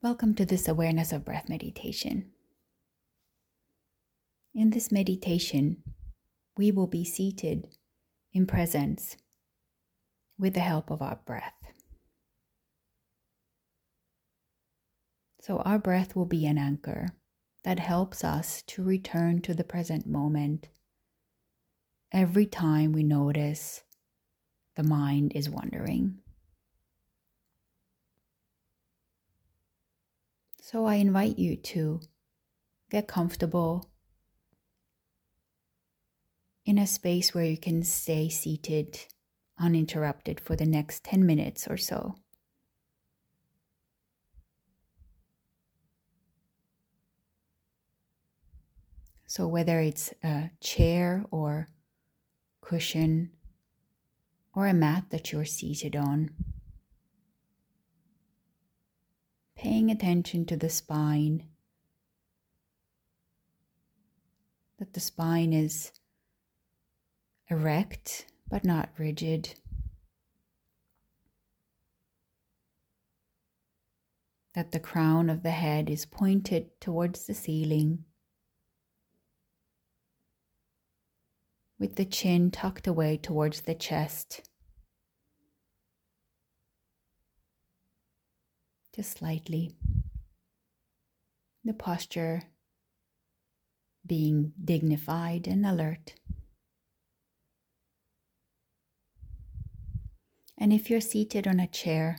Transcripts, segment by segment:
Welcome to this awareness of breath meditation. In this meditation, we will be seated in presence with the help of our breath. So our breath will be an anchor that helps us to return to the present moment every time we notice the mind is wandering. So I invite you to get comfortable in a space where you can stay seated uninterrupted for the next 10 minutes or so. So whether it's a chair or cushion or a mat that you're seated on, paying attention to the spine, that the spine is erect but not rigid, that the crown of the head is pointed towards the ceiling, with the chin tucked away towards the chest, just slightly. The posture being dignified and alert. And if you're seated on a chair,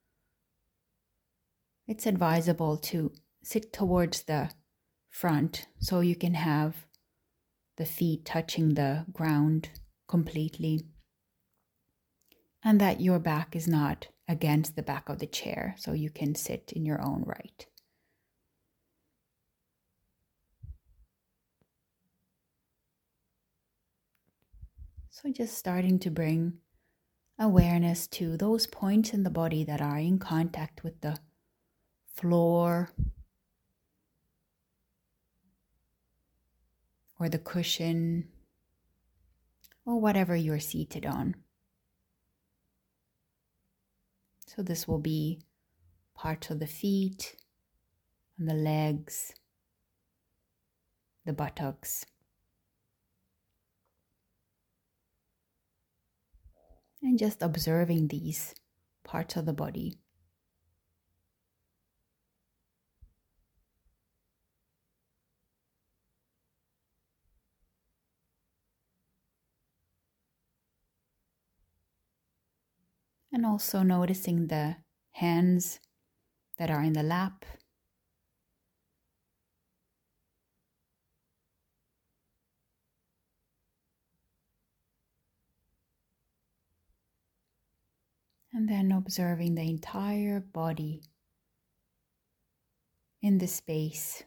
it's advisable to sit towards the front so you can have the feet touching the ground completely, and that your back is not against the back of the chair, so you can sit in your own right. So just starting to bring awareness to those points in the body that are in contact with the floor or the cushion or whatever you're seated on. So this will be parts of the feet and the legs, the buttocks, and just observing these parts of the body. And also noticing the hands that are in the lap. And then observing the entire body in the space.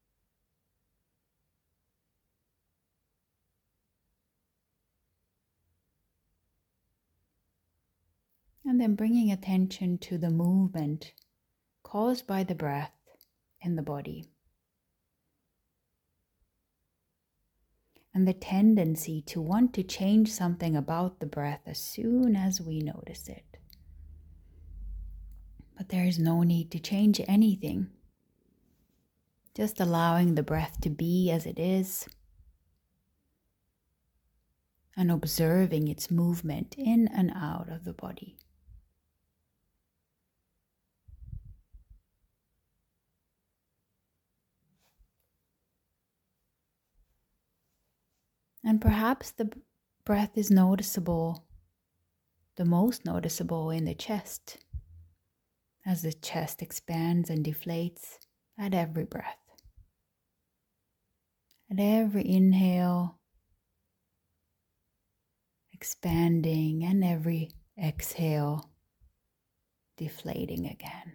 And then bringing attention to the movement caused by the breath in the body. And the tendency to want to change something about the breath as soon as we notice it. But there is no need to change anything. Just allowing the breath to be as it is and observing its movement in and out of the body. And perhaps the breath is noticeable, the most noticeable in the chest, as the chest expands and deflates at every breath. At every inhale, expanding, and every exhale, deflating again.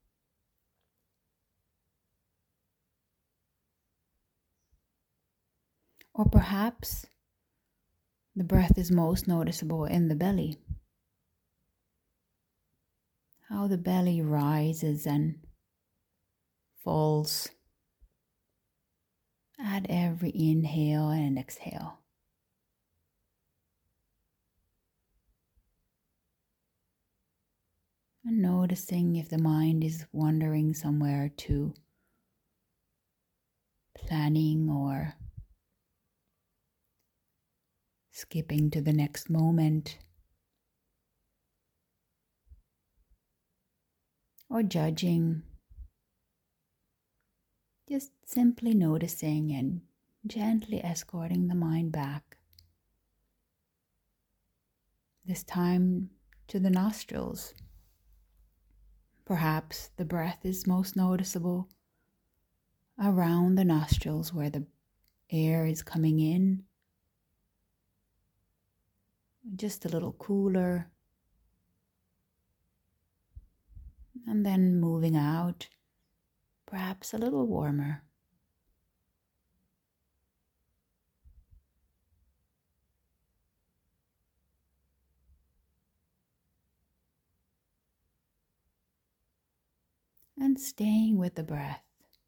Or perhaps the breath is most noticeable in the belly. How the belly rises and falls at every inhale and exhale. And noticing if the mind is wandering somewhere to planning or skipping to the next moment, or judging, just simply noticing and gently escorting the mind back. This time to the nostrils. Perhaps the breath is most noticeable around the nostrils where the air is coming in, just a little cooler, and then moving out, perhaps a little warmer. And staying with the breath.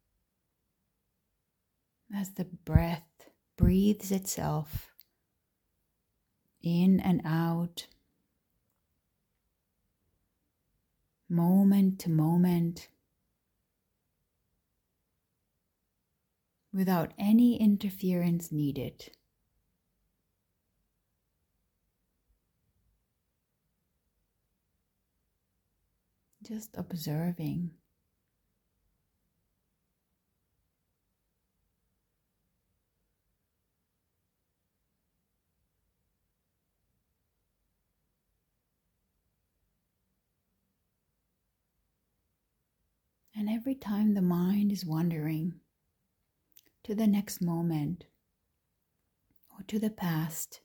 As the breath breathes itself in and out, moment to moment, without any interference needed. Just observing. And every time the mind is wandering to the next moment or to the past,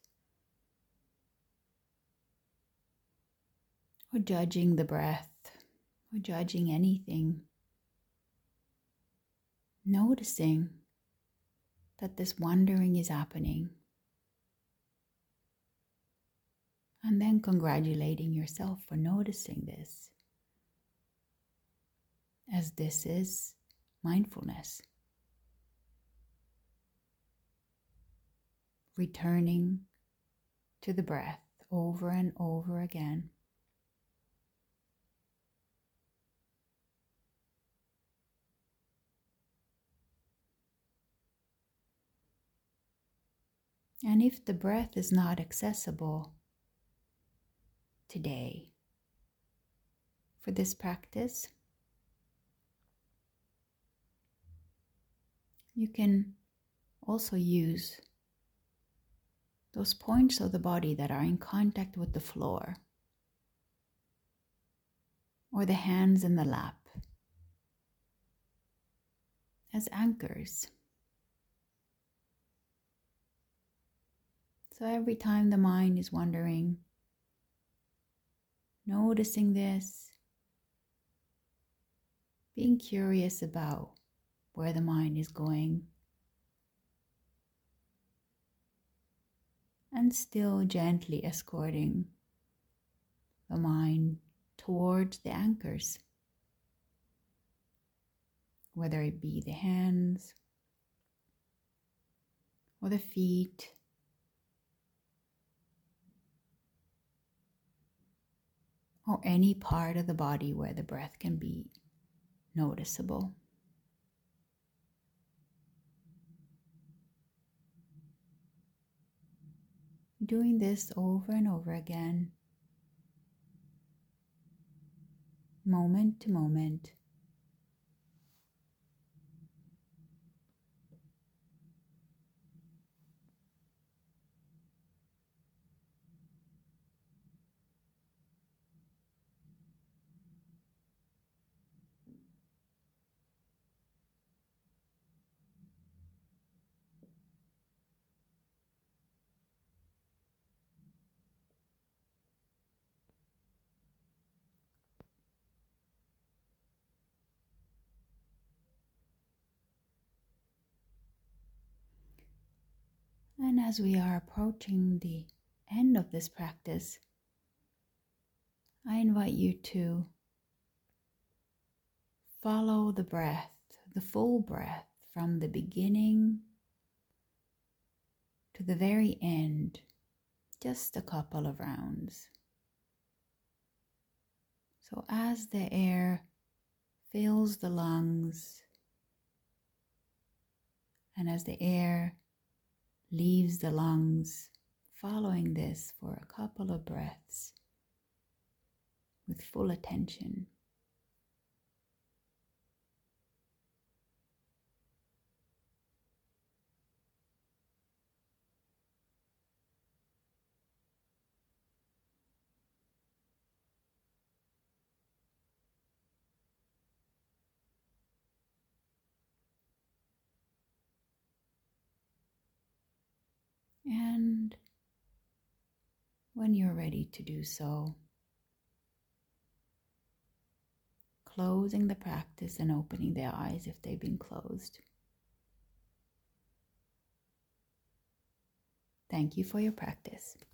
or judging the breath, or judging anything, noticing that this wandering is happening, and then congratulating yourself for noticing this, as this is mindfulness. Returning to the breath over and over again. And if the breath is not accessible today for this practice, you can also use those points of the body that are in contact with the floor, or the hands in the lap, as anchors. So every time the mind is wandering, noticing this, being curious about where the mind is going, and still gently escorting the mind towards the anchors, whether it be the hands or the feet, or any part of the body where the breath can be noticeable. Doing this over and over again, moment to moment. And as we are approaching the end of this practice, I invite you to follow the breath, the full breath, from the beginning to the very end, just a couple of rounds. So as the air fills the lungs and as the air leaves the lungs, following this for a couple of breaths with full attention. And when you're ready to do so, closing the practice and opening the eyes if they've been closed. Thank you for your practice.